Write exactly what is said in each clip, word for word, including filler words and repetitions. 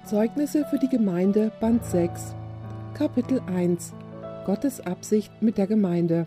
Zeugnisse für die Gemeinde, Band sechs, Kapitel eins. Gottes Absicht mit der Gemeinde.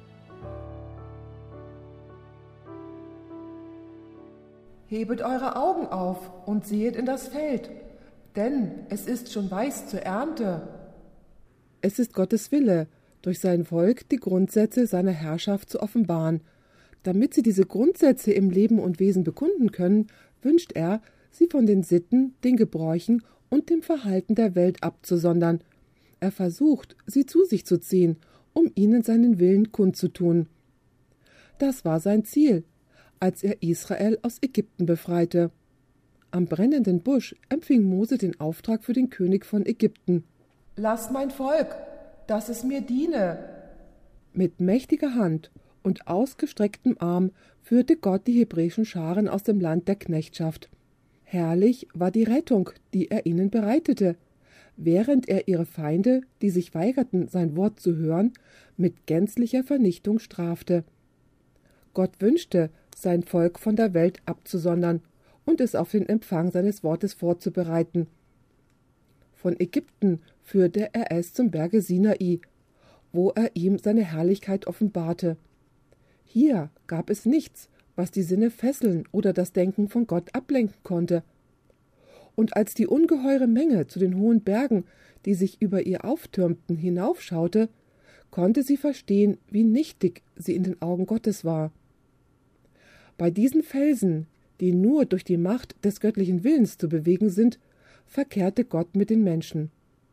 Hebet eure Augen auf und sehet in das Feld, denn es ist schon weiß zur Ernte. Es ist Gottes Wille, durch sein Volk die Grundsätze seiner Herrschaft zu offenbaren. Damit sie diese Grundsätze im Leben und Wesen bekunden können, wünscht er, sie von den Sitten, den Gebräuchen und dem Verhalten der Welt abzusondern. Er versucht, sie zu sich zu ziehen, um ihnen seinen Willen kundzutun. Das war sein Ziel, als er Israel aus Ägypten befreite. Am brennenden Busch empfing Mose den Auftrag für den König von Ägypten. Lasst mein Volk, dass es mir diene. Mit mächtiger Hand und ausgestrecktem Arm führte Gott die hebräischen Scharen aus dem Land der Knechtschaft. Herrlich war die Rettung, die er ihnen bereitete, während er ihre Feinde, die sich weigerten, sein Wort zu hören, mit gänzlicher Vernichtung strafte. Gott wünschte, sein Volk von der Welt abzusondern und es auf den Empfang seines Wortes vorzubereiten. Von Ägypten führte er es zum Berge Sinai, wo er ihm seine Herrlichkeit offenbarte. Hier gab es nichts, was die Sinne fesseln oder das Denken von Gott ablenken konnte. Und als die ungeheure Menge zu den hohen Bergen, die sich über ihr auftürmten, hinaufschaute, konnte sie verstehen, wie nichtig sie in den Augen Gottes war. Bei diesen Felsen, die nur durch die Macht des göttlichen Willens zu bewegen sind, verkehrte Gott mit den Menschen.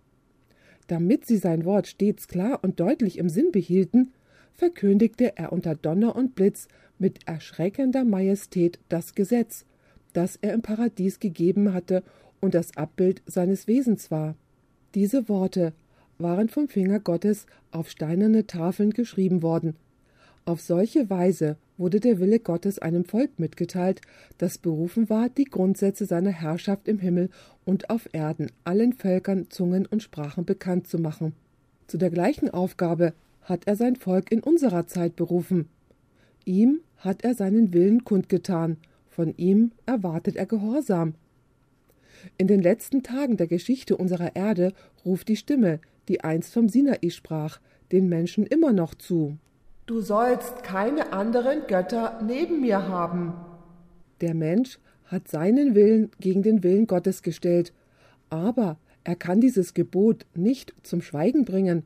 Damit sie sein Wort stets klar und deutlich im Sinn behielten, verkündigte er unter Donner und Blitz mit erschreckender Majestät das Gesetz, das er im Paradies gegeben hatte und das Abbild seines Wesens war. Diese Worte waren vom Finger Gottes auf steinerne Tafeln geschrieben worden. Auf solche Weise wurde der Wille Gottes einem Volk mitgeteilt, das berufen war, die Grundsätze seiner Herrschaft im Himmel und auf Erden allen Völkern, Zungen und Sprachen bekannt zu machen. Zu der gleichen Aufgabe hat er sein Volk in unserer Zeit berufen. Ihm hat er seinen Willen kundgetan, von ihm erwartet er Gehorsam. In den letzten Tagen der Geschichte unserer Erde ruft die Stimme, die einst vom Sinai sprach, den Menschen immer noch zu. Du sollst keine anderen Götter neben mir haben. Der Mensch hat seinen Willen gegen den Willen Gottes gestellt, aber er kann dieses Gebot nicht zum Schweigen bringen.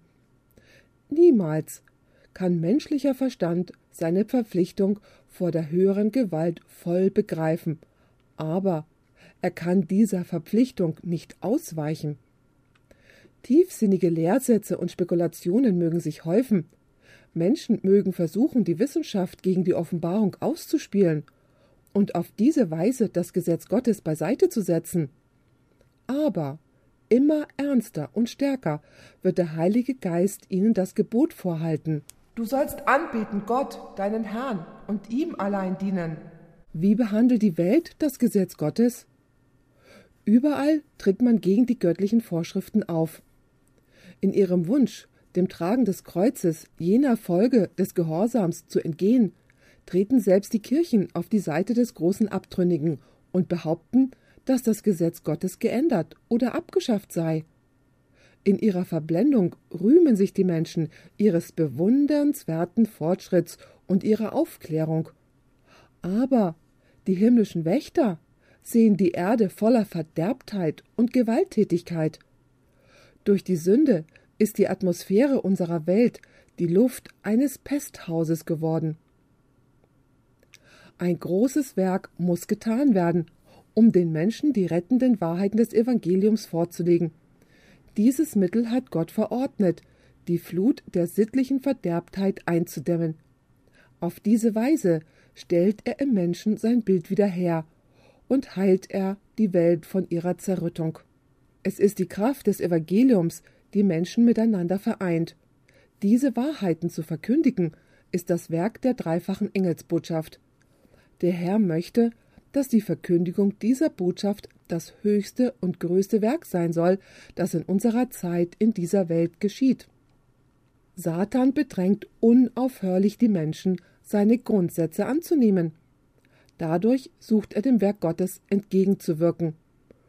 Niemals kann menschlicher Verstand seine Verpflichtung vor der höheren Gewalt voll begreifen, aber er kann dieser Verpflichtung nicht ausweichen. Tiefsinnige Lehrsätze und Spekulationen mögen sich häufen. Menschen mögen versuchen, die Wissenschaft gegen die Offenbarung auszuspielen und auf diese Weise das Gesetz Gottes beiseite zu setzen. Aber immer ernster und stärker wird der Heilige Geist ihnen das Gebot vorhalten. Du sollst anbeten Gott, deinen Herrn, und ihm allein dienen. Wie behandelt die Welt das Gesetz Gottes? Überall tritt man gegen die göttlichen Vorschriften auf. In ihrem Wunsch, dem Tragen des Kreuzes, jener Folge des Gehorsams zu entgehen, treten selbst die Kirchen auf die Seite des großen Abtrünnigen und behaupten, dass das Gesetz Gottes geändert oder abgeschafft sei. In ihrer Verblendung rühmen sich die Menschen ihres bewundernswerten Fortschritts und ihrer Aufklärung. Aber die himmlischen Wächter sehen die Erde voller Verderbtheit und Gewalttätigkeit. Durch die Sünde ist die Atmosphäre unserer Welt die Luft eines Pesthauses geworden. Ein großes Werk muss getan werden, um den Menschen die rettenden Wahrheiten des Evangeliums vorzulegen. Dieses Mittel hat Gott verordnet, die Flut der sittlichen Verderbtheit einzudämmen. Auf diese Weise stellt er im Menschen sein Bild wieder her und heilt er die Welt von ihrer Zerrüttung. Es ist die Kraft des Evangeliums, die Menschen miteinander vereint. Diese Wahrheiten zu verkündigen, ist das Werk der dreifachen Engelsbotschaft. Der Herr möchte, dass die Verkündigung dieser Botschaft das höchste und größte Werk sein soll, das in unserer Zeit in dieser Welt geschieht. Satan bedrängt unaufhörlich die Menschen, seine Grundsätze anzunehmen. Dadurch sucht er dem Werk Gottes entgegenzuwirken.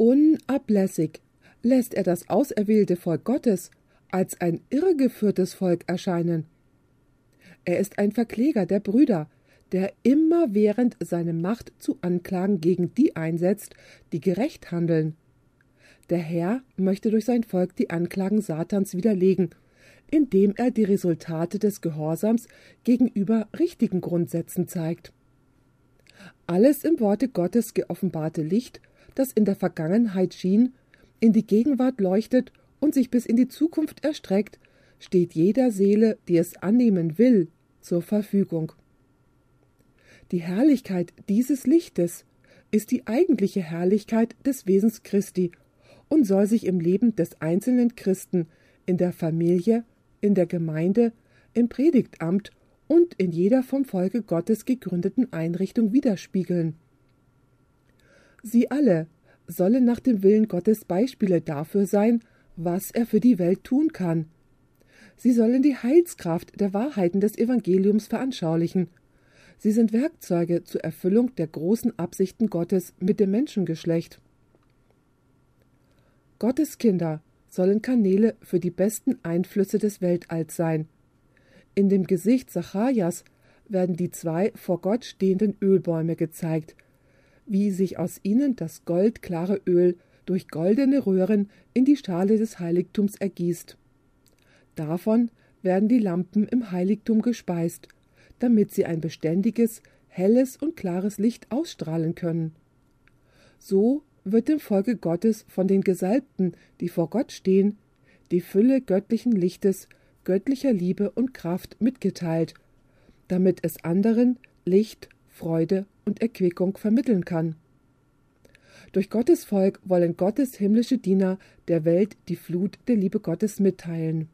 Unablässig lässt er das auserwählte Volk Gottes als ein irregeführtes Volk erscheinen. Er ist ein Verkläger der Brüder, der immerwährend seine Macht zu Anklagen gegen die einsetzt, die gerecht handeln. Der Herr möchte durch sein Volk die Anklagen Satans widerlegen, indem er die Resultate des Gehorsams gegenüber richtigen Grundsätzen zeigt. Alles im Worte Gottes geoffenbarte Licht, das in der Vergangenheit schien, in die Gegenwart leuchtet und sich bis in die Zukunft erstreckt, steht jeder Seele, die es annehmen will, zur Verfügung. Die Herrlichkeit dieses Lichtes ist die eigentliche Herrlichkeit des Wesens Christi und soll sich im Leben des einzelnen Christen, in der Familie, in der Gemeinde, im Predigtamt und in jeder vom Volke Gottes gegründeten Einrichtung widerspiegeln. Sie alle sollen nach dem Willen Gottes Beispiele dafür sein, was er für die Welt tun kann. Sie sollen die Heilskraft der Wahrheiten des Evangeliums veranschaulichen. Sie sind Werkzeuge zur Erfüllung der großen Absichten Gottes mit dem Menschengeschlecht. Gottes Kinder sollen Kanäle für die besten Einflüsse des Weltalls sein. In dem Gesicht Zacharias werden die zwei vor Gott stehenden Ölbäume gezeigt, wie sich aus ihnen das goldklare Öl durch goldene Röhren in die Schale des Heiligtums ergießt. Davon werden die Lampen im Heiligtum gespeist, damit sie ein beständiges, helles und klares Licht ausstrahlen können. So wird dem Volke Gottes von den Gesalbten, die vor Gott stehen, die Fülle göttlichen Lichtes, göttlicher Liebe und Kraft mitgeteilt, damit es anderen Licht, Freude und Erquickung vermitteln kann. Durch Gottes Volk wollen Gottes himmlische Diener der Welt die Flut der Liebe Gottes mitteilen.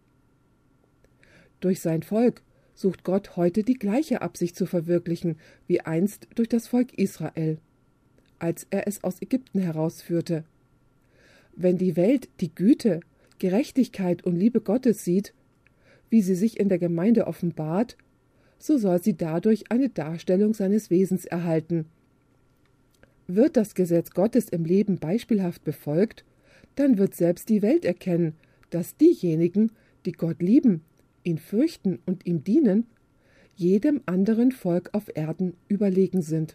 Durch sein Volk sucht Gott heute die gleiche Absicht zu verwirklichen, wie einst durch das Volk Israel, als er es aus Ägypten herausführte. Wenn die Welt die Güte, Gerechtigkeit und Liebe Gottes sieht, wie sie sich in der Gemeinde offenbart, so soll sie dadurch eine Darstellung seines Wesens erhalten. Wird das Gesetz Gottes im Leben beispielhaft befolgt, dann wird selbst die Welt erkennen, dass diejenigen, die Gott lieben, ihn fürchten und ihm dienen, jedem anderen Volk auf Erden überlegen sind.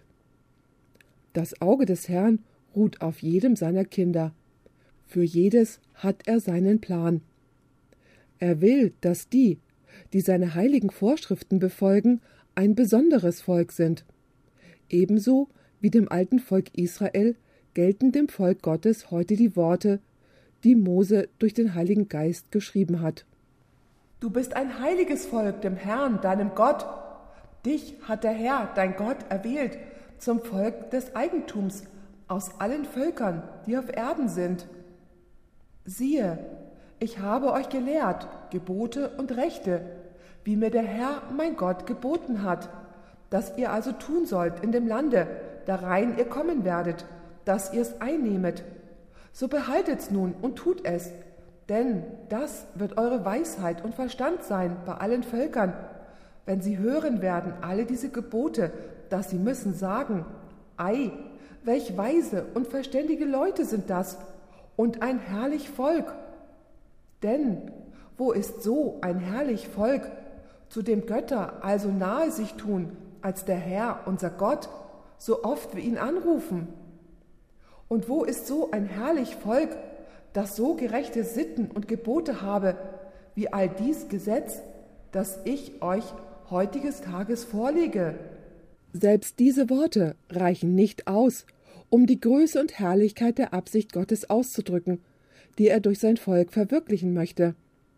Das Auge des Herrn ruht auf jedem seiner Kinder. Für jedes hat er seinen Plan. Er will, dass die, die seine heiligen Vorschriften befolgen, ein besonderes Volk sind. Ebenso wie dem alten Volk Israel gelten dem Volk Gottes heute die Worte, die Mose durch den Heiligen Geist geschrieben hat. Du bist ein heiliges Volk dem Herrn, deinem Gott. Dich hat der Herr, dein Gott, erwählt zum Volk des Eigentums aus allen Völkern, die auf Erden sind. Siehe, ich habe euch gelehrt, Gebote und Rechte, wie mir der Herr, mein Gott, geboten hat, dass ihr also tun sollt in dem Lande, darein ihr kommen werdet, dass ihr es einnehmet. So behaltet's nun und tut es, denn das wird eure Weisheit und Verstand sein bei allen Völkern, wenn sie hören werden alle diese Gebote, dass sie müssen sagen, ei, welch weise und verständige Leute sind das und ein herrlich Volk. Denn wo ist so ein herrlich Volk, zu dem Götter also nahe sich tun, als der Herr, unser Gott, so oft wir ihn anrufen? Und wo ist so ein herrlich Volk, das so gerechte Sitten und Gebote habe, wie all dies Gesetz, das ich euch heutiges Tages vorlege? Selbst diese Worte reichen nicht aus, um die Größe und Herrlichkeit der Absicht Gottes auszudrücken, die er durch sein Volk verwirklichen möchte.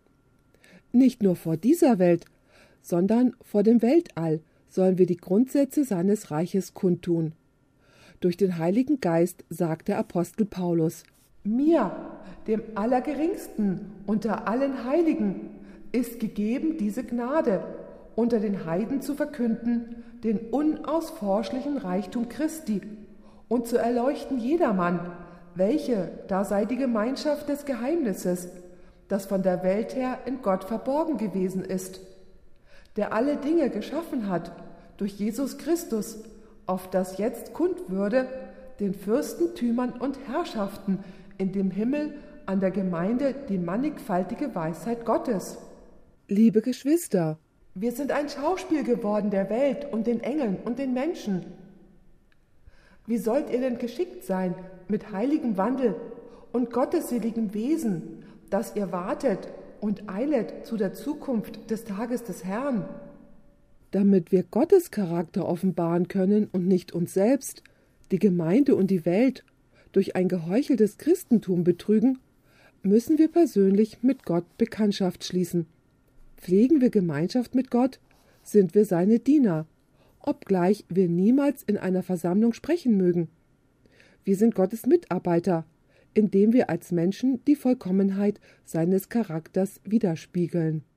Nicht nur vor dieser Welt, sondern vor dem Weltall sollen wir die Grundsätze seines Reiches kundtun. Durch den Heiligen Geist sagt der Apostel Paulus: Mir, dem Allergeringsten unter allen Heiligen, ist gegeben diese Gnade, unter den Heiden zu verkünden, den unausforschlichen Reichtum Christi und zu erleuchten jedermann, welche da sei die Gemeinschaft des Geheimnisses, das von der Welt her in Gott verborgen gewesen ist, der alle Dinge geschaffen hat durch Jesus Christus, auf das jetzt kund würde, den Fürstentümern und Herrschaften in dem Himmel, an der Gemeinde die mannigfaltige Weisheit Gottes. Liebe Geschwister, Wir sind ein Schauspiel geworden der Welt und den Engeln und den Menschen. Wie sollt ihr denn geschickt sein mit heiligem Wandel und gottesseligem Wesen, dass ihr wartet und eilet zu der Zukunft des Tages des Herrn? damit wir Gottes Charakter offenbaren können und nicht uns selbst, die Gemeinde und die Welt durch ein geheucheltes Christentum betrügen, müssen wir persönlich mit Gott Bekanntschaft schließen. Pflegen wir Gemeinschaft mit Gott, sind wir seine Diener, obgleich wir niemals in einer Versammlung sprechen mögen. Wir sind Gottes Mitarbeiter, indem wir als Menschen die Vollkommenheit seines Charakters widerspiegeln.